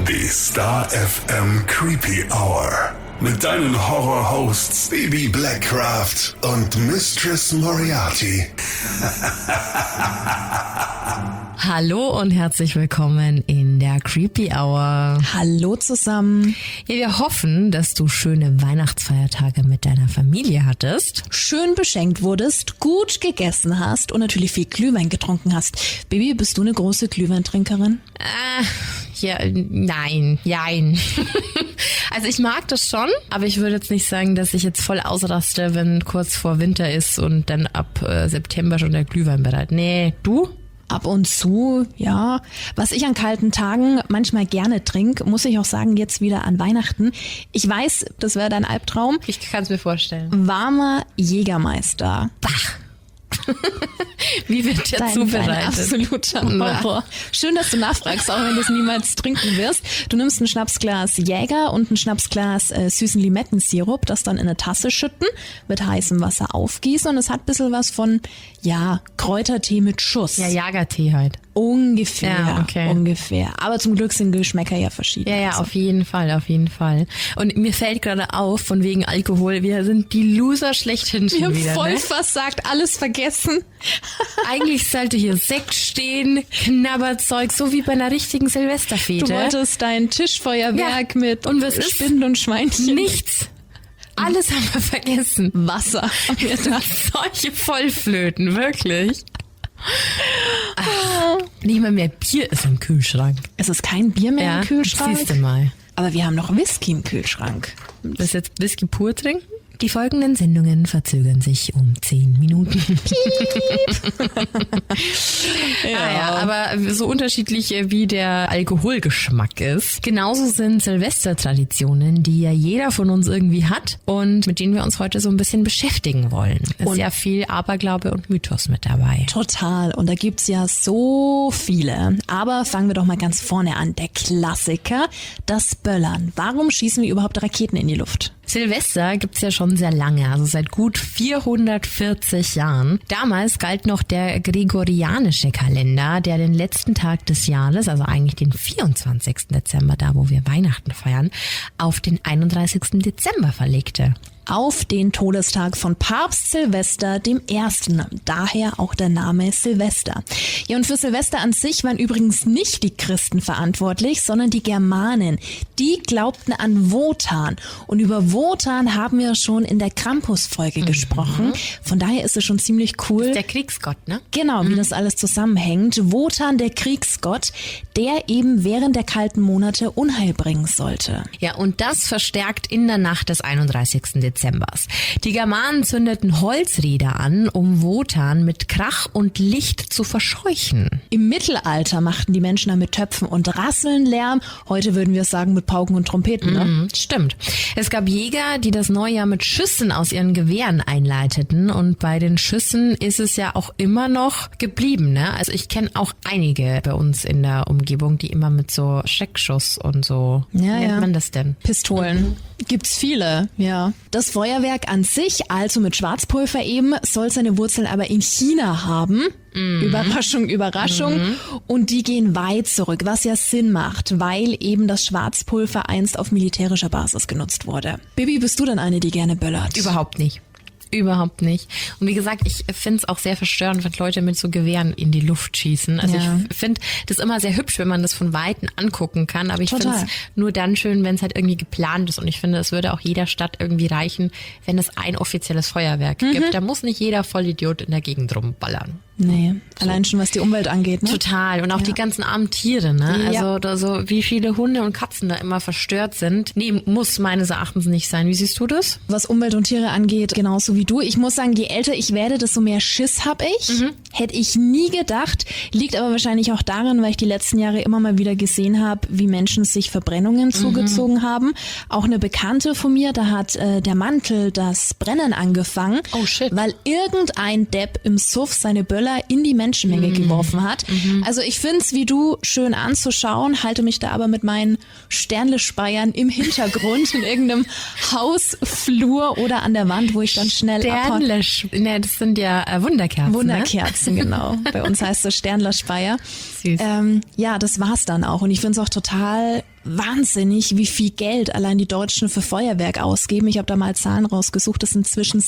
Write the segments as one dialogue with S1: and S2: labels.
S1: Die Star FM Creepy Hour. Mit deinen Horror-Hosts Baby Blackcraft und Mistress Moriarty.
S2: Hallo und herzlich willkommen in der Creepy Hour.
S3: Hallo zusammen.
S2: Ja, wir hoffen, dass du schöne Weihnachtsfeiertage mit deiner Familie hattest.
S3: Schön beschenkt wurdest, gut gegessen hast und natürlich viel Glühwein getrunken hast. Baby, bist du eine große Glühweintrinkerin?
S2: Nein. Also ich mag das schon, aber ich würde jetzt nicht sagen, dass ich jetzt voll ausraste, wenn kurz vor Winter ist und dann ab September schon der Glühwein bereit. Nee, du?
S3: Ab und zu, ja. Was ich an kalten Tagen manchmal gerne trinke, muss ich auch sagen, jetzt wieder an Weihnachten. Ich weiß, das wäre dein Albtraum.
S2: Ich kann es mir vorstellen.
S3: Warmer Jägermeister.
S2: Bach. Wie wird der
S3: Dein
S2: zubereitet?
S3: Absoluter Horror. Schön, dass du nachfragst, auch wenn du es niemals trinken wirst. Du nimmst ein Schnapsglas Jäger und ein Schnapsglas süßen Limettensirup, das dann in eine Tasse schütten, mit heißem Wasser aufgießen und es hat ein bisschen was von, ja, Kräutertee mit Schuss.
S2: Ja, Jagertee halt.
S3: Ungefähr,
S2: Ja, okay.
S3: ungefähr. Aber zum Glück sind Geschmäcker ja verschieden.
S2: Ja, auf jeden Fall. Und mir fällt gerade auf, von wegen Alkohol, wir sind die Loser schlechthin schon
S3: Wir haben
S2: wieder,
S3: voll
S2: ne?
S3: versagt, alles vergessen.
S2: Eigentlich sollte hier Sekt stehen, Knabberzeug, so wie bei einer richtigen Silvesterfete.
S3: Du wolltest dein Tischfeuerwerk mit
S2: und was ist?
S3: Spinnen und Schweinchen.
S2: Nichts. Alles haben wir vergessen.
S3: Wasser haben wir da.
S2: Solche Vollflöten, wirklich. Ach, nicht mal mehr Bier ist im Kühlschrank.
S3: Es ist kein Bier mehr im Kühlschrank.
S2: Siehst du mal.
S3: Aber wir haben noch Whisky im Kühlschrank.
S2: Willst du jetzt Whisky pur trinken? Die folgenden Sendungen verzögern sich um 10 Minuten. Ja, aber so unterschiedlich wie der Alkoholgeschmack ist, genauso sind Silvestertraditionen, die ja jeder von uns irgendwie hat und mit denen wir uns heute so ein bisschen beschäftigen wollen. Ist ja viel Aberglaube und Mythos mit dabei.
S3: Total. Und da gibt's ja so viele. Aber fangen wir doch mal ganz vorne an. Der Klassiker, das Böllern. Warum schießen wir überhaupt Raketen in die Luft?
S2: Silvester gibt's ja schon sehr lange, also seit gut 440 Jahren. Damals galt noch der gregorianische Kalender, der den letzten Tag des Jahres, also eigentlich den 24. Dezember, da wo wir Weihnachten feiern, auf den 31. Dezember verlegte.
S3: Auf den Todestag von Papst Silvester I. Daher auch der Name Silvester. Ja, und für Silvester an sich waren übrigens nicht die Christen verantwortlich, sondern die Germanen. Die glaubten an Wotan. Und über Wotan haben wir schon in der Krampus-Folge gesprochen. Von daher ist es schon ziemlich cool.
S2: Der Kriegsgott, ne?
S3: Genau, wie das alles zusammenhängt. Wotan, der Kriegsgott, der eben während der kalten Monate Unheil bringen sollte.
S2: Ja, und das verstärkt in der Nacht des 31. Dezember. Die Germanen zündeten Holzräder an, um Wotan mit Krach und Licht zu verscheuchen.
S3: Im Mittelalter machten die Menschen dann mit Töpfen und Rasseln Lärm. Heute würden wir es sagen mit Pauken und Trompeten, ne?
S2: Stimmt. Es gab Jäger, die das Neujahr mit Schüssen aus ihren Gewehren einleiteten. Und bei den Schüssen ist es ja auch immer noch geblieben, ne? Also ich kenne auch einige bei uns in der Umgebung, die immer mit so Schreckschuss und so, wie nennt man das denn?
S3: Pistolen. Gibt's viele, ja. Das Feuerwerk an sich, also mit Schwarzpulver eben, soll seine Wurzeln aber in China haben. Überraschung, Überraschung. Und die gehen weit zurück, was ja Sinn macht, weil eben das Schwarzpulver einst auf militärischer Basis genutzt wurde. Bibi, bist du denn eine, die gerne böllert?
S2: Überhaupt nicht. Überhaupt nicht. Und wie gesagt, ich finde es auch sehr verstörend, wenn Leute mit so Gewehren in die Luft schießen. Also ich finde das immer sehr hübsch, wenn man das von Weitem angucken kann. Aber ich finde es nur dann schön, wenn es halt irgendwie geplant ist. Und ich finde, es würde auch jeder Stadt irgendwie reichen, wenn es ein offizielles Feuerwerk gibt. Da muss nicht jeder Vollidiot in der Gegend rumballern.
S3: Nee, allein schon was die Umwelt angeht, ne?
S2: Total. Und auch die ganzen armen Tiere, ne?
S3: Ja.
S2: Also wie viele Hunde und Katzen da immer verstört sind. Nee, muss meines Erachtens nicht sein. Wie siehst du das?
S3: Was Umwelt und Tiere angeht, genauso wie du. Ich muss sagen, je älter ich werde, desto mehr Schiss habe ich. Hätte ich nie gedacht. Liegt aber wahrscheinlich auch daran, weil ich die letzten Jahre immer mal wieder gesehen habe, wie Menschen sich Verbrennungen zugezogen haben. Auch eine Bekannte von mir, da hat der Mantel das Brennen angefangen.
S2: Oh shit.
S3: Weil irgendein Depp im Suff seine Böller in die Menschenmenge geworfen hat. Also ich find's wie du schön anzuschauen, halte mich da aber mit meinen Sternle-Speiern im Hintergrund in irgendeinem Hausflur oder an der Wand, wo ich dann schnell
S2: Ne, das sind ja Wunderkerzen.
S3: Wunderkerzen, genau. Bei uns heißt es Sternler-Speier.
S2: Süß.
S3: Ja, das war's dann auch. Und ich finde es auch total wahnsinnig, wie viel Geld allein die Deutschen für Feuerwerk ausgeben. Ich habe da mal Zahlen rausgesucht. Das sind zwischen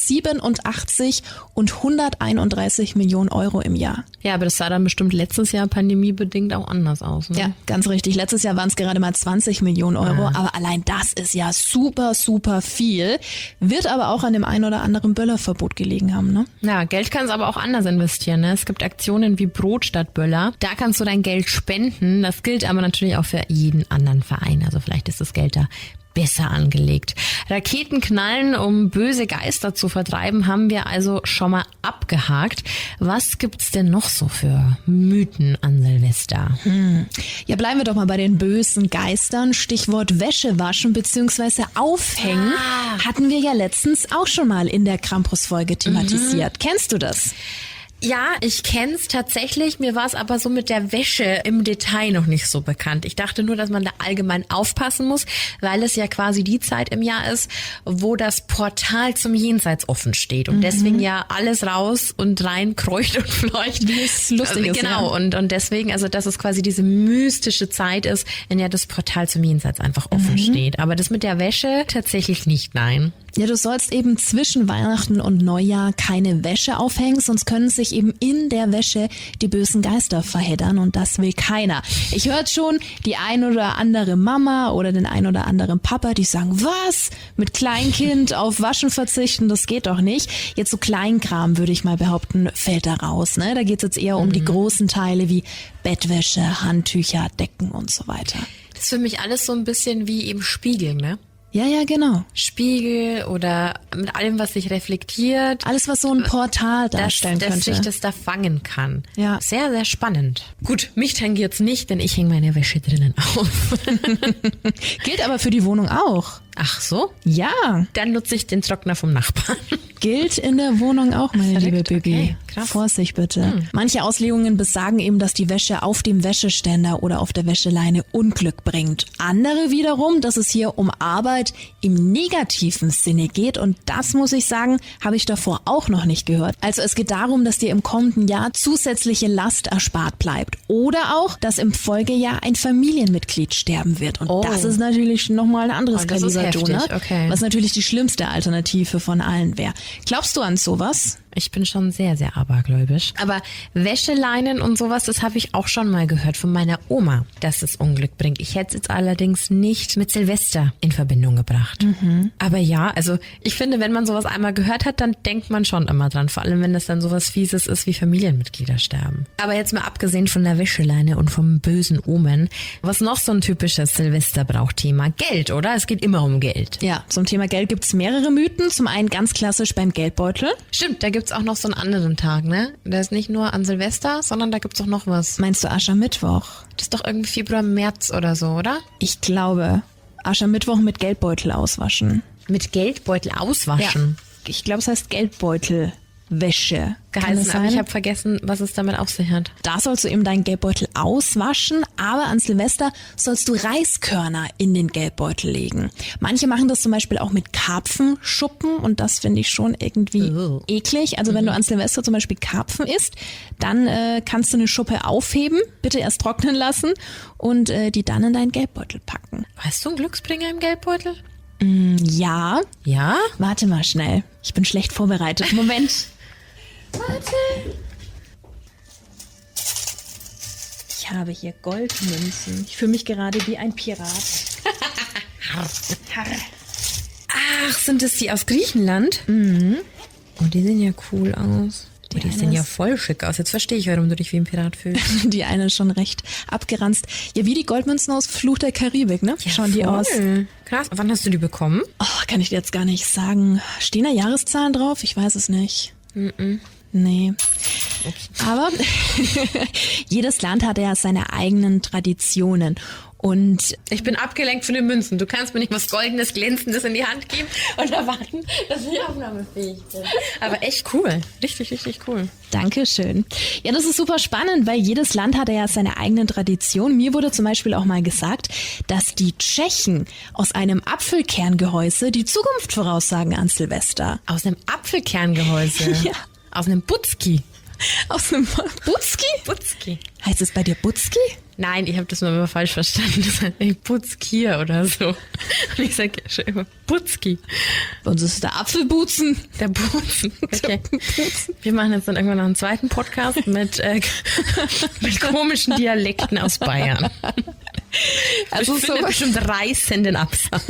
S3: 87 und 131 Millionen Euro im Jahr.
S2: Ja, aber das sah dann bestimmt letztes Jahr pandemiebedingt auch anders aus. Ne?
S3: Ja, ganz richtig. Letztes Jahr waren es gerade mal 20 Millionen Euro. Aber allein das ist ja super, super viel. Wird aber auch an dem ein oder anderen Böllerverbot gelegen haben, ne?
S2: Ja, Geld kannst du aber auch anders investieren. Ne? Es gibt Aktionen wie Brot statt Böller. Da kannst du dein Geld spenden. Das gilt aber natürlich auch für jeden anderen Verein. Also vielleicht ist das Geld da besser angelegt. Raketen knallen, um böse Geister zu vertreiben, haben wir also schon mal abgehakt. Was gibt's denn noch so für Mythen an Silvester?
S3: Ja, bleiben wir doch mal bei den bösen Geistern. Stichwort Wäsche waschen bzw. aufhängen hatten wir ja letztens auch schon mal in der Krampus-Folge thematisiert. Kennst du das?
S2: Ja, ich kenn's tatsächlich. Mir war es aber so mit der Wäsche im Detail noch nicht so bekannt. Ich dachte nur, dass man da allgemein aufpassen muss, weil es ja quasi die Zeit im Jahr ist, wo das Portal zum Jenseits offen steht. Und deswegen ja alles raus und rein kreucht und fleucht.
S3: Wie es lustig ist.
S2: Genau.
S3: Ja.
S2: Und deswegen, also dass es quasi diese mystische Zeit ist, in der das Portal zum Jenseits einfach offen steht. Aber das mit der Wäsche tatsächlich nicht, nein.
S3: Ja, du sollst eben zwischen Weihnachten und Neujahr keine Wäsche aufhängen, sonst können sich eben in der Wäsche die bösen Geister verheddern und das will keiner. Ich höre schon die ein oder andere Mama oder den ein oder anderen Papa, die sagen, was? Mit Kleinkind auf Waschen verzichten, das geht doch nicht. Jetzt so Kleinkram, würde ich mal behaupten, fällt da raus. Ne? Da geht's jetzt eher um die großen Teile wie Bettwäsche, Handtücher, Decken und so weiter.
S2: Das ist für mich alles so ein bisschen wie im Spiegel, ne?
S3: Ja, genau.
S2: Spiegel oder mit allem, was sich reflektiert.
S3: Alles, was so ein Portal darstellen
S2: dass
S3: könnte.
S2: sich das da fangen kann.
S3: Ja.
S2: Sehr, sehr spannend. Gut, mich tangiert's nicht, denn ich hänge meine Wäsche drinnen auf.
S3: Gilt aber für die Wohnung auch.
S2: Ach so?
S3: Ja.
S2: Dann nutze ich den Trockner vom Nachbarn.
S3: Gilt in der Wohnung auch, meine liebe
S2: Verrückt,
S3: Bibi.
S2: okay, krass.
S3: Vorsicht bitte. Manche Auslegungen besagen eben, dass die Wäsche auf dem Wäscheständer oder auf der Wäscheleine Unglück bringt. Andere wiederum, dass es hier um Arbeit im negativen Sinne geht. Und das, muss ich sagen, habe ich davor auch noch nicht gehört. Also es geht darum, dass dir im kommenden Jahr zusätzliche Last erspart bleibt. Oder auch, dass im Folgejahr ein Familienmitglied sterben wird. Und das ist natürlich nochmal ein anderes
S2: das ist
S3: Kaliber,
S2: heftig,
S3: ne?
S2: okay.
S3: Was natürlich die schlimmste Alternative von allen wäre. Glaubst du an sowas?
S2: Ich bin schon sehr, sehr abergläubisch. Aber Wäscheleinen und sowas, das habe ich auch schon mal gehört von meiner Oma, dass es Unglück bringt. Ich hätte es jetzt allerdings nicht mit Silvester in Verbindung gebracht. Aber ja, also ich finde, wenn man sowas einmal gehört hat, dann denkt man schon immer dran. Vor allem, wenn das dann sowas Fieses ist, wie Familienmitglieder sterben. Aber jetzt mal abgesehen von der Wäscheleine und vom bösen Omen, was noch so ein typisches Silvesterbrauchthema? Geld, oder? Es geht immer um Geld.
S3: Ja, zum Thema Geld gibt's mehrere Mythen. Zum einen ganz klassisch beim Geldbeutel.
S2: Stimmt, da gibt's auch noch so einen anderen Tag, ne? Der ist nicht nur an Silvester, sondern da gibt's auch noch was.
S3: Meinst du Aschermittwoch?
S2: Das ist doch irgendwie Februar, März oder so, oder?
S3: Ich glaube, Aschermittwoch mit Geldbeutel auswaschen.
S2: Mit Geldbeutel auswaschen.
S3: Ich glaube, es heißt Geldbeutelwäsche. Kann
S2: Geheißen,
S3: das
S2: aber
S3: sein?
S2: ich habe vergessen, was es damit auf sich hat.
S3: Da sollst du eben deinen Geldbeutel auswaschen, aber an Silvester sollst du Reiskörner in den Geldbeutel legen. Manche machen das zum Beispiel auch mit Karpfenschuppen und das finde ich schon irgendwie eklig. Also wenn du an Silvester zum Beispiel Karpfen isst, dann kannst du eine Schuppe aufheben, bitte erst trocknen lassen und die dann in deinen Geldbeutel packen.
S2: Hast du einen Glücksbringer im Geldbeutel?
S3: Ja,
S2: Ja?
S3: warte mal schnell. Ich bin schlecht vorbereitet. Moment. Warte. Ich habe hier Goldmünzen. Ich fühle mich gerade wie ein Pirat.
S2: Ach, sind das die aus Griechenland? Mhm. Oh, die sehen ja cool aus. Die sehen ja voll schick aus. Jetzt verstehe ich, warum du dich wie ein Pirat fühlst.
S3: Die eine ist schon recht abgeranzt. Ja, wie die Goldmünzen aus Fluch der Karibik, ne?
S2: Ja,
S3: schauen die
S2: voll.
S3: aus.
S2: Krass. Wann hast du die bekommen?
S3: Oh, kann ich dir jetzt gar nicht sagen. Stehen da Jahreszahlen drauf? Ich weiß es nicht. Nee. Aber jedes Land hat ja seine eigenen Traditionen. Und
S2: Ich bin abgelenkt von den Münzen. Du kannst mir nicht was Goldenes, Glänzendes in die Hand geben und erwarten, dass ich aufnahmefähig bin. Aber echt cool. Richtig, richtig cool.
S3: Dankeschön. Ja, das ist super spannend, weil jedes Land hat ja seine eigenen Traditionen. Mir wurde zum Beispiel auch mal gesagt, dass die Tschechen aus einem Apfelkerngehäuse die Zukunft voraussagen an Silvester.
S2: Aus einem Apfelkerngehäuse.
S3: Ja.
S2: Aus einem Butzki.
S3: Aus einem Butzki?
S2: Butzki.
S3: Heißt es bei dir Butzki?
S2: Nein, ich habe das mal immer falsch verstanden. Das heißt Butzkier oder so. Und ich sage ja schon immer Butzki.
S3: Bei uns ist der Apfelbutzen.
S2: Der Butzen. Okay. Wir machen jetzt dann irgendwann noch einen zweiten Podcast mit komischen Dialekten aus Bayern.
S3: Also
S2: ich finde bestimmt reißenden Absatz.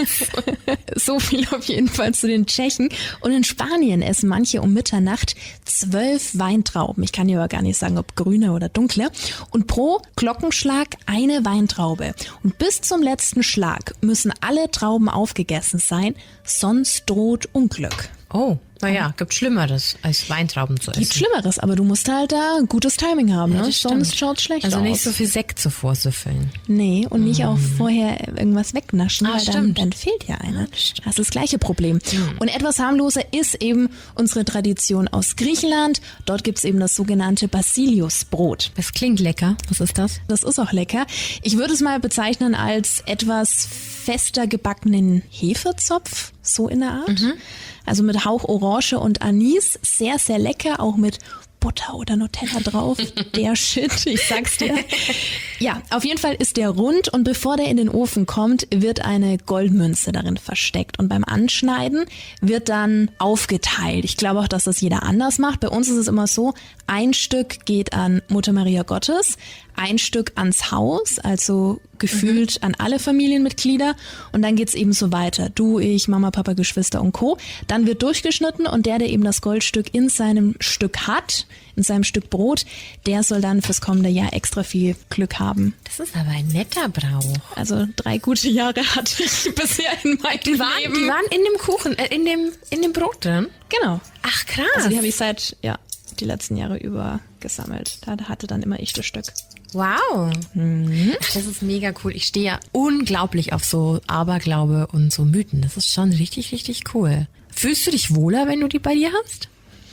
S3: So viel auf jeden Fall zu den Tschechen. Und in Spanien essen manche um Mitternacht 12 Weintrauben. Ich kann dir aber gar nicht sagen, ob grüne oder dunkle. Und pro Glockenschlag eine Weintraube. Und bis zum letzten Schlag müssen alle Trauben aufgegessen sein, sonst droht Unglück.
S2: Oh, naja, gibt Schlimmeres, als Weintrauben zu essen.
S3: Gibt Schlimmeres, aber du musst halt da gutes Timing haben, ne? Sonst schaut's schlecht aus.
S2: Also nicht so viel Sekt zuvor süffeln.
S3: Nee, und nicht auch vorher irgendwas wegnaschen, weil
S2: stimmt.
S3: dann fehlt ja eine. Das ist das gleiche Problem. Und etwas harmloser ist eben unsere Tradition aus Griechenland. Dort gibt's eben das sogenannte Basiliusbrot.
S2: Das klingt lecker. Was ist das?
S3: Das ist auch lecker. Ich würde es mal bezeichnen als etwas fester gebackenen Hefezopf, so in der Art. Also mit Hauch Orange und Anis. Sehr, sehr lecker, auch mit Butter oder Nutella drauf. Der Shit, ich sag's dir. Ja, auf jeden Fall ist der rund und bevor der in den Ofen kommt, wird eine Goldmünze darin versteckt. Und beim Anschneiden wird dann aufgeteilt. Ich glaube auch, dass das jeder anders macht. Bei uns ist es immer so, ein Stück geht an Mutter Maria Gottes, ein Stück ans Haus, also gefühlt an alle Familienmitglieder und dann geht's eben so weiter. Du, ich, Mama, Papa, Geschwister und Co. Dann wird durchgeschnitten und der eben das Goldstück in seinem Stück hat, in seinem Stück Brot, der soll dann fürs kommende Jahr extra viel Glück haben.
S2: Das ist aber ein netter Brauch.
S3: Also 3 gute Jahre hatte ich bisher in meinem Leben.
S2: Die waren in dem Kuchen, in dem Brot drin?
S3: Genau.
S2: Ach krass.
S3: Also die habe ich seit, die letzten Jahre über gesammelt. Da hatte dann immer ich das Stück.
S2: Wow. Ach, das ist mega cool. Ich stehe ja unglaublich auf so Aberglaube und so Mythen. Das ist schon richtig, richtig cool. Fühlst du dich wohler, wenn du die bei dir hast?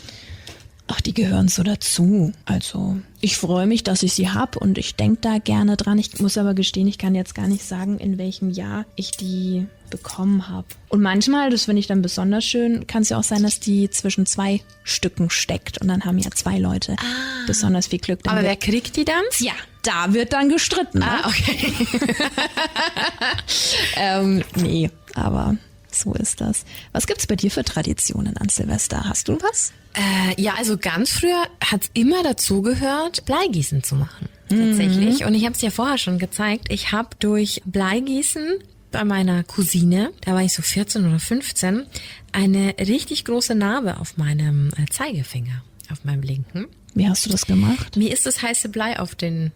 S3: Ach, die gehören so dazu. Also ich freue mich, dass ich sie hab und ich denke da gerne dran. Ich muss aber gestehen, ich kann jetzt gar nicht sagen, in welchem Jahr ich die bekommen habe. Und manchmal, das finde ich dann besonders schön, kann es ja auch sein, dass die zwischen 2 Stücken steckt. Und dann haben ja 2 Leute besonders viel Glück.
S2: Aber wer kriegt die dann?
S3: Ja, da wird dann gestritten. Ne?
S2: Okay.
S3: Nee, aber so ist das. Was gibt's bei dir für Traditionen an Silvester? Hast du was?
S2: Ja, also ganz früher hat's immer dazu gehört, Bleigießen zu machen. Tatsächlich. Und ich habe es ja vorher schon gezeigt. Ich habe durch Bleigießen bei meiner Cousine, da war ich so 14 oder 15, eine richtig große Narbe auf meinem Zeigefinger, auf meinem linken.
S3: Wie hast du das gemacht?
S2: Mir ist das heiße Blei auf den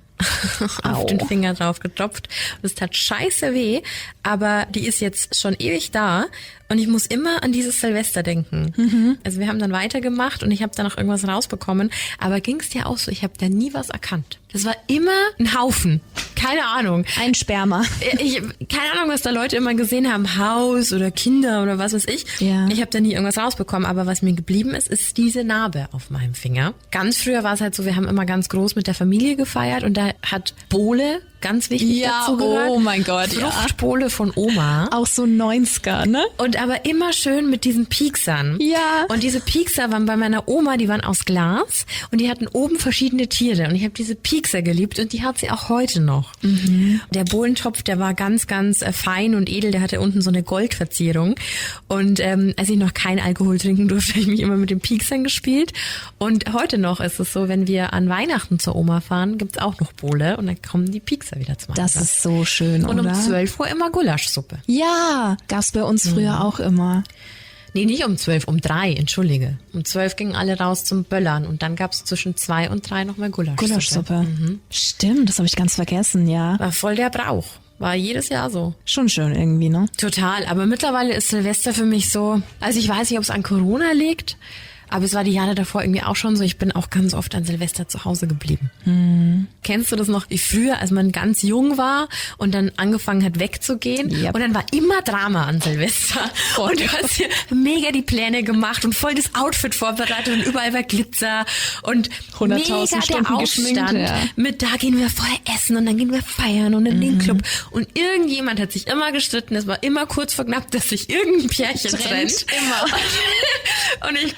S2: Finger drauf getropft. Und es tat scheiße weh, aber die ist jetzt schon ewig da und ich muss immer an dieses Silvester denken. Also wir haben dann weitergemacht und ich habe da noch irgendwas rausbekommen, aber ging es dir auch so, ich habe da nie was erkannt. Das war immer ein Haufen. Keine Ahnung.
S3: Ein Sperma.
S2: Keine Ahnung, was da Leute immer gesehen haben. Haus oder Kinder oder was weiß ich.
S3: Ja.
S2: Ich habe da nie irgendwas rausbekommen. Aber was mir geblieben ist, ist diese Narbe auf meinem Finger. Ganz früher war es halt so, wir haben immer ganz groß mit der Familie gefeiert. Und da hat Bohle ganz wichtig dazu gehört.
S3: Oh mein Gott,
S2: Fruchtbohle von Oma.
S3: Auch so 90er, ne?
S2: Und aber immer schön mit diesen Pieksern.
S3: Ja.
S2: Und diese Piekser waren bei meiner Oma, die waren aus Glas und die hatten oben verschiedene Tiere. Und ich habe diese Piekser geliebt und die hat sie auch heute noch. Der Bohlentopf, der war ganz, ganz fein und edel. Der hatte unten so eine Goldverzierung. Und als ich noch kein Alkohol trinken durfte, habe ich mich immer mit den Pieksern gespielt. Und heute noch ist es so, wenn wir an Weihnachten zur Oma fahren, gibt's auch noch Bohle und dann kommen die Piekser wieder zum
S3: Das ist so schön,
S2: und
S3: oder?
S2: um 12 Uhr immer Gulaschsuppe.
S3: Ja, gab's bei uns früher auch immer.
S2: Nee, nicht um 12, um 3, entschuldige. Um 12 gingen alle raus zum Böllern und dann gab's zwischen 2 und 3 nochmal Gulaschsuppe.
S3: Gulaschsuppe. Stimmt, das habe ich ganz vergessen, ja.
S2: War voll der Brauch. War jedes Jahr so.
S3: Schon schön irgendwie, ne?
S2: Total, aber mittlerweile ist Silvester für mich so, also ich weiß nicht, ob es an Corona liegt, aber es war die Jahre davor irgendwie auch schon so, ich bin auch ganz oft an Silvester zu Hause geblieben. Kennst du das noch, wie früher, als man ganz jung war und dann angefangen hat wegzugehen?
S3: Yep.
S2: Und dann war immer Drama an Silvester. Und du hast hier mega die Pläne gemacht und voll das Outfit vorbereitet und überall war Glitzer und
S3: 100.000
S2: mega
S3: Stunden
S2: der
S3: geschminkt,
S2: Aufstand
S3: ja.
S2: mit, da gehen wir vorher essen und dann gehen wir feiern und in den Club. Und irgendjemand hat sich immer gestritten, es war immer kurz vor knapp, dass sich irgendein Pärchen trennt.
S3: Immer.
S2: Und ich glaube,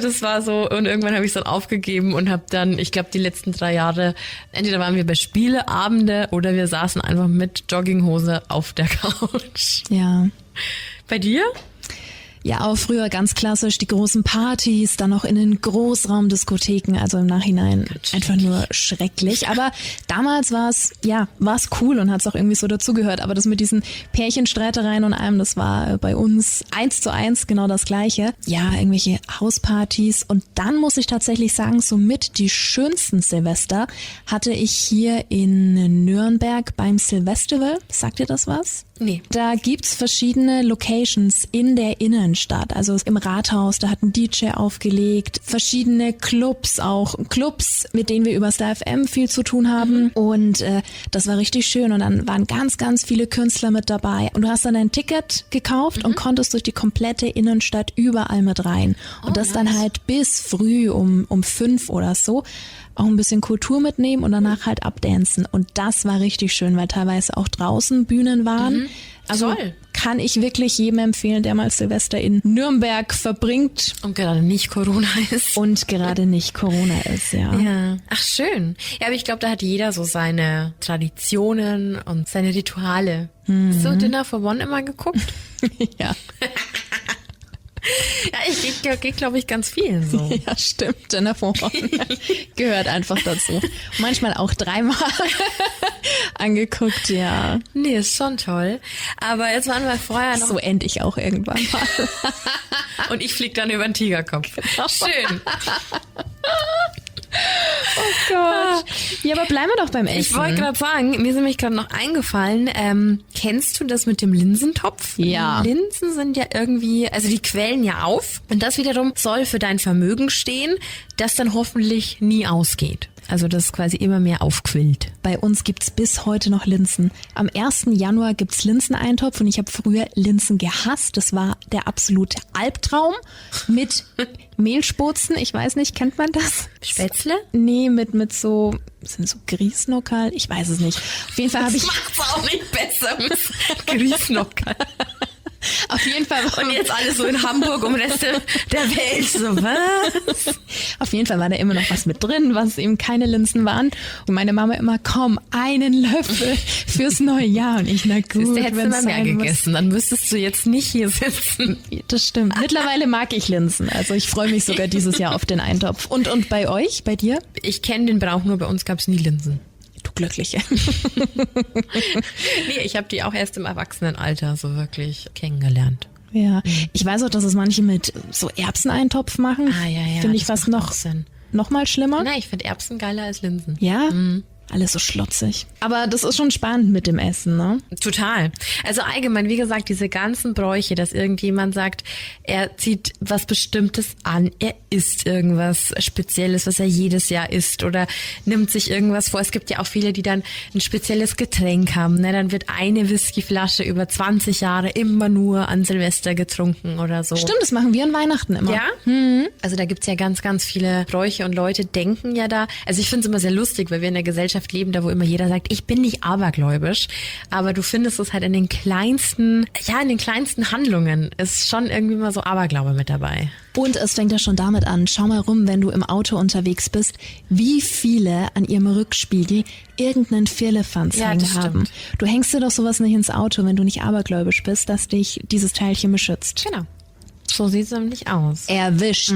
S2: das war so, und irgendwann habe ich es dann aufgegeben und habe dann, ich glaube, die letzten 3 Jahre, entweder waren wir bei Spieleabende oder wir saßen einfach mit Jogginghose auf der Couch.
S3: Ja.
S2: Bei dir?
S3: Ja, auch früher ganz klassisch die großen Partys, dann noch in den Großraumdiskotheken, also im Nachhinein einfach nur schrecklich. Aber damals war es cool und hat es auch irgendwie so dazugehört. Aber das mit diesen Pärchenstreitereien und allem, das war bei uns 1:1 genau das Gleiche. Ja, irgendwelche Hauspartys. Und dann muss ich tatsächlich sagen, somit die schönsten Silvester hatte ich hier in Nürnberg beim Silvestival. Sagt ihr das was?
S2: Nee.
S3: Da gibt's verschiedene Locations in der Innenstadt. Also im Rathaus, da hat ein DJ aufgelegt, verschiedene Clubs, mit denen wir über Star FM viel zu tun haben. Und das war richtig schön. Und dann waren ganz, ganz viele Künstler mit dabei. Und du hast dann ein Ticket gekauft und konntest durch die komplette Innenstadt überall mit rein. Und das dann halt bis früh um 5 oder so. Auch ein bisschen Kultur mitnehmen und danach halt abdancen. Und das war richtig schön, weil teilweise auch draußen Bühnen waren. Also kann ich wirklich jedem empfehlen, der mal Silvester in Nürnberg verbringt.
S2: Und gerade nicht Corona ist.
S3: Ja.
S2: Ach, schön. Ja, aber ich glaube, da hat jeder so seine Traditionen und seine Rituale. Hast du Dinner for One immer geguckt?
S3: Ja.
S2: Ja, ich gehe, glaube ich, ganz vielen so.
S3: Ja, stimmt. Dinner for One gehört einfach dazu. Manchmal auch 3-mal angeguckt, ja.
S2: Nee, ist schon toll. Aber jetzt waren wir vorher noch...
S3: So end ich auch irgendwann mal.
S2: Und ich flieg dann über den Tigerkopf. Schön.
S3: Oh Gott. Ja, aber bleiben wir doch beim Essen.
S2: Ich wollte gerade sagen, mir ist nämlich gerade noch eingefallen, kennst du das mit dem Linsentopf?
S3: Ja.
S2: Linsen sind ja irgendwie, also die quellen ja auf. Und das wiederum soll für dein Vermögen stehen, das dann hoffentlich nie ausgeht. Also das quasi immer mehr aufquillt.
S3: Bei uns gibt's bis heute noch Linsen. Am 1. Januar gibt's Linseneintopf und ich habe früher Linsen gehasst. Das war der absolute Albtraum mit Mehlsputzen. Ich weiß nicht, kennt man das?
S2: Spätzle?
S3: Nee, mit so, sind so Grießnockerl? Ich weiß es nicht. Auf jeden Fall habe ich...
S2: Das macht's auch nicht besser mit Grießnockerl.
S3: Auf jeden Fall.
S2: Und jetzt alles so in Hamburg um Rest der Welt. So, was?
S3: Auf jeden Fall war da immer noch was mit drin, was eben keine Linsen waren. Und meine Mama immer, komm, einen Löffel fürs neue Jahr. Und ich, na gut,
S2: hättest du mal mehr gegessen, dann müsstest du jetzt nicht hier sitzen.
S3: Das stimmt. Mittlerweile mag ich Linsen. Also ich freue mich sogar dieses Jahr auf den Eintopf. Und bei euch, bei dir?
S2: Ich kenne den Brauch, nur bei uns gab's nie Linsen.
S3: Du Glückliche.
S2: Nee, ich habe die auch erst im Erwachsenenalter so wirklich kennengelernt.
S3: Ja, ich weiß auch, dass es manche mit so Erbseneintopf machen.
S2: Ah, ja.
S3: Finde ich fast noch mal schlimmer.
S2: Nein, ich finde Erbsen geiler als Linsen.
S3: Ja? Alles so schlotzig. Aber das ist schon spannend mit dem Essen, ne?
S2: Total. Also allgemein, wie gesagt, diese ganzen Bräuche, dass irgendjemand sagt, er zieht was Bestimmtes an, er isst irgendwas Spezielles, was er jedes Jahr isst oder nimmt sich irgendwas vor. Es gibt ja auch viele, die dann ein spezielles Getränk haben. Ne? Dann wird eine Whiskyflasche über 20 Jahre immer nur an Silvester getrunken oder so.
S3: Stimmt, das machen wir an Weihnachten immer.
S2: Ja? Also da gibt's ja ganz, ganz viele Bräuche und Leute denken ja da. Also ich finde es immer sehr lustig, weil wir in der Gesellschaft leben, da wo immer jeder sagt, ich bin nicht abergläubisch, aber du findest es halt in den kleinsten Handlungen ist schon irgendwie mal so Aberglaube mit dabei.
S3: Und es fängt ja schon damit an, schau mal rum, wenn du im Auto unterwegs bist, wie viele an ihrem Rückspiegel irgendeinen Firlefanz hängen haben. Du hängst dir doch sowas nicht ins Auto, wenn du nicht abergläubisch bist, dass dich dieses Teilchen beschützt.
S2: Genau. So sieht's nämlich aus.
S3: Erwischt.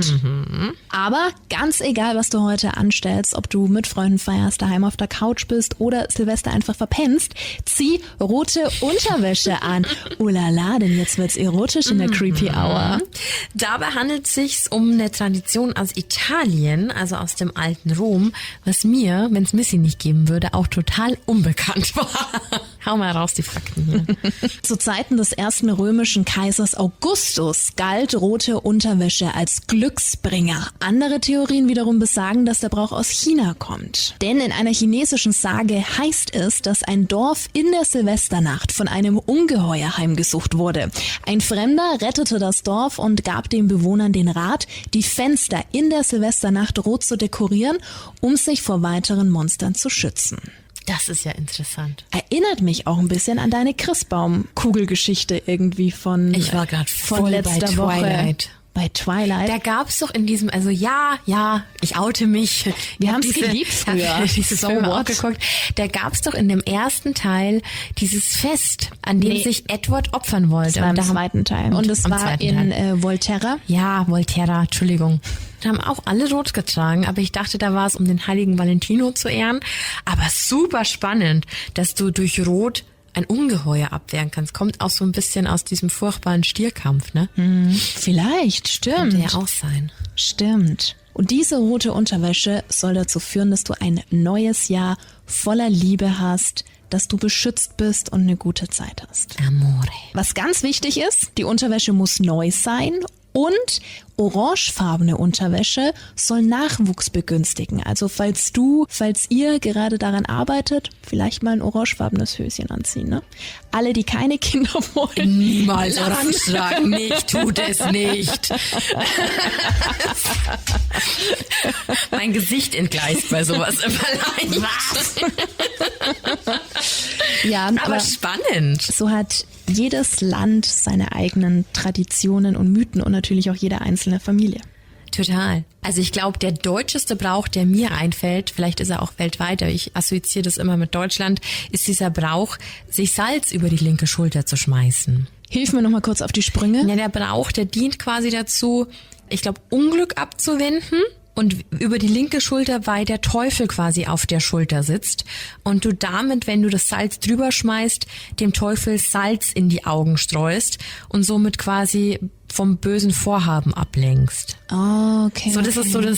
S3: Aber ganz egal, was du heute anstellst, ob du mit Freunden feierst, daheim auf der Couch bist oder Silvester einfach verpennst, zieh rote Unterwäsche an. Oh la la, denn jetzt wird's erotisch in der Creepy Hour.
S2: Dabei handelt es sich um eine Tradition aus Italien, also aus dem alten Rom, was mir, wenn es Missy nicht geben würde, auch total unbekannt war. Hau mal raus die Fakten hier.
S3: Zu Zeiten des ersten römischen Kaisers Augustus galt rote Unterwäsche als Glücksbringer. Andere Theorien wiederum besagen, dass der Brauch aus China kommt. Denn in einer chinesischen Sage heißt es, dass ein Dorf in der Silvesternacht von einem Ungeheuer heimgesucht wurde. Ein Fremder rettete das Dorf und gab den Bewohnern den Rat, die Fenster in der Silvesternacht rot zu dekorieren, um sich vor weiteren Monstern zu schützen.
S2: Das ist ja interessant.
S3: Erinnert mich auch ein bisschen an deine Christbaum-Kugelgeschichte irgendwie von
S2: Ich war gerade voll
S3: letzter
S2: bei Twilight.
S3: Woche. bei Twilight.
S2: Da gab's doch in diesem, also ja, ich oute mich.
S3: Wir haben es geliebt früher.
S2: Dieses
S3: So
S2: Film auch
S3: what?
S2: geguckt. Da gab's doch in dem ersten Teil dieses Fest, an dem sich Edward opfern wollte.
S3: Das war im
S2: Und da
S3: zweiten Teil. Und es
S2: am
S3: war
S2: zweiten
S3: in
S2: Teil.
S3: Volterra.
S2: Ja, Volterra, Entschuldigung. Da haben auch alle rot getragen, aber ich dachte, da war es, um den heiligen Valentino zu ehren. Aber super spannend, dass du durch Rot ein Ungeheuer abwehren kannst. Kommt auch so ein bisschen aus diesem furchtbaren Stierkampf, ne?
S3: Vielleicht, stimmt.
S2: Könnte ja auch sein.
S3: Stimmt. Und diese rote Unterwäsche soll dazu führen, dass du ein neues Jahr voller Liebe hast, dass du beschützt bist und eine gute Zeit hast.
S2: Amore.
S3: Was ganz wichtig ist, die Unterwäsche muss neu sein und orangefarbene Unterwäsche soll Nachwuchs begünstigen. Also falls ihr gerade daran arbeitet, vielleicht mal ein orangefarbenes Höschen anziehen. Ne? Alle, die keine Kinder wollen.
S2: Niemals orange tragen. Nicht, tut es nicht. Mein Gesicht entgleist bei sowas immer leicht.
S3: Ja,
S2: Aber spannend.
S3: so hat jedes Land seine eigenen Traditionen und Mythen und natürlich auch jede einzelne Familie.
S2: Total. Also ich glaube, der deutscheste Brauch, der mir einfällt, vielleicht ist er auch weltweit, aber ich assoziiere das immer mit Deutschland, ist dieser Brauch, sich Salz über die linke Schulter zu schmeißen.
S3: Hilf mir noch mal kurz auf die Sprünge.
S2: Ja, der Brauch, der dient quasi dazu, ich glaube, Unglück abzuwenden. Und über die linke Schulter, weil der Teufel quasi auf der Schulter sitzt und du damit, wenn du das Salz drüber schmeißt, dem Teufel Salz in die Augen streust und somit quasi vom bösen Vorhaben ablenkst.
S3: Oh, okay.
S2: So, das ist so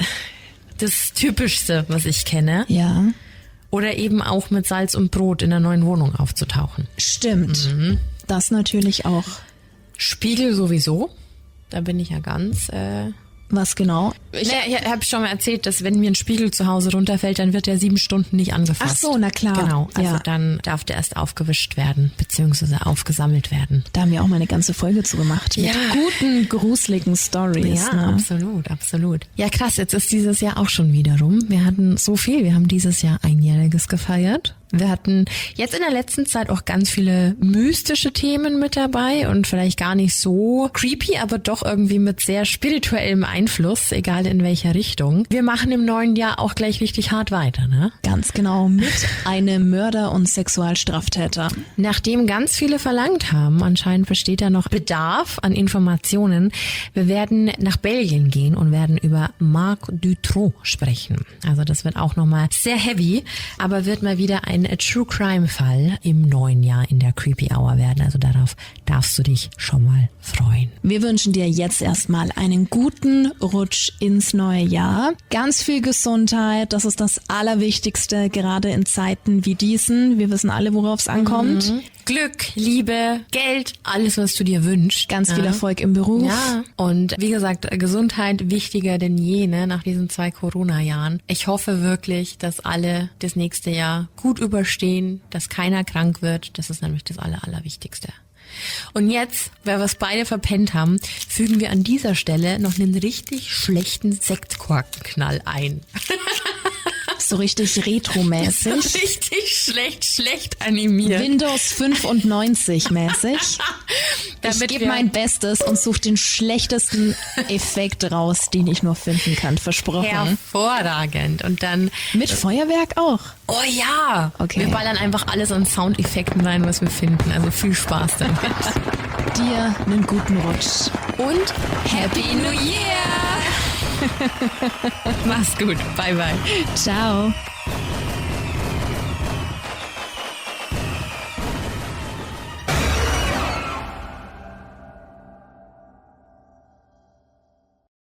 S2: das Typischste, was ich kenne.
S3: Ja,
S2: Oder eben auch mit Salz und Brot in der neuen Wohnung aufzutauchen.
S3: stimmt. Das natürlich auch.
S2: Spiegel sowieso. Da bin ich ja ganz...
S3: Was genau?
S2: Ich habe schon mal erzählt, dass wenn mir ein Spiegel zu Hause runterfällt, dann wird der 7 Stunden nicht angefasst.
S3: Ach so, na klar.
S2: Genau, also
S3: Ja.
S2: dann darf der erst aufgewischt werden, beziehungsweise aufgesammelt werden.
S3: Da haben wir auch mal eine ganze Folge zu gemacht. Mit
S2: Ja.
S3: guten, gruseligen Stories.
S2: Ja,
S3: Ne?
S2: absolut, absolut. Ja, krass, jetzt ist dieses Jahr auch schon wieder rum. Wir hatten so viel, wir haben dieses Jahr Einjähriges gefeiert. Wir hatten jetzt in der letzten Zeit auch ganz viele mystische Themen mit dabei und vielleicht gar nicht so creepy, aber doch irgendwie mit sehr spirituellem Einfluss, egal in welcher Richtung. Wir machen im neuen Jahr auch gleich richtig hart weiter, ne?
S3: Ganz genau, mit einem Mörder und Sexualstraftäter.
S2: Nachdem ganz viele verlangt haben, anscheinend besteht da noch Bedarf an Informationen. Wir werden nach Belgien gehen und werden über Marc Dutroux sprechen. Also das wird auch nochmal sehr heavy, aber wird mal wieder ein True Crime Fall im neuen Jahr in der Creepy Hour werden. Also darauf darfst du dich schon mal freuen.
S3: Wir wünschen dir jetzt erstmal einen guten Rutsch ins neue Jahr. Ganz viel Gesundheit, das ist das Allerwichtigste, gerade in Zeiten wie diesen. Wir wissen alle, worauf es ankommt.
S2: Glück, Liebe, Geld, alles, was du dir wünschst.
S3: Ganz viel Erfolg im Beruf.
S2: Ja, und wie gesagt, Gesundheit wichtiger denn je, ne, nach diesen 2 Corona-Jahren. Ich hoffe wirklich, dass alle das nächste Jahr gut überstehen, dass keiner krank wird. Das ist nämlich das Allerwichtigste. Und jetzt, weil wir es beide verpennt haben, fügen wir an dieser Stelle noch einen richtig schlechten Sektkorkenknall ein.
S3: So richtig retromäßig.
S2: Richtig schlecht animiert.
S3: Windows 95 mäßig. Ich
S2: Damit
S3: gebe
S2: wir-
S3: mein Bestes und suche den schlechtesten Effekt raus, den ich nur finden kann. Versprochen.
S2: Hervorragend. Und dann,
S3: Mit Feuerwerk auch.
S2: oh ja,
S3: Okay.
S2: wir ballern einfach alles an Soundeffekten rein, was wir finden. Also viel Spaß damit.
S3: Dir einen guten Rutsch.
S2: Und Happy New Year! Mach's gut. Bye, bye.
S3: Ciao.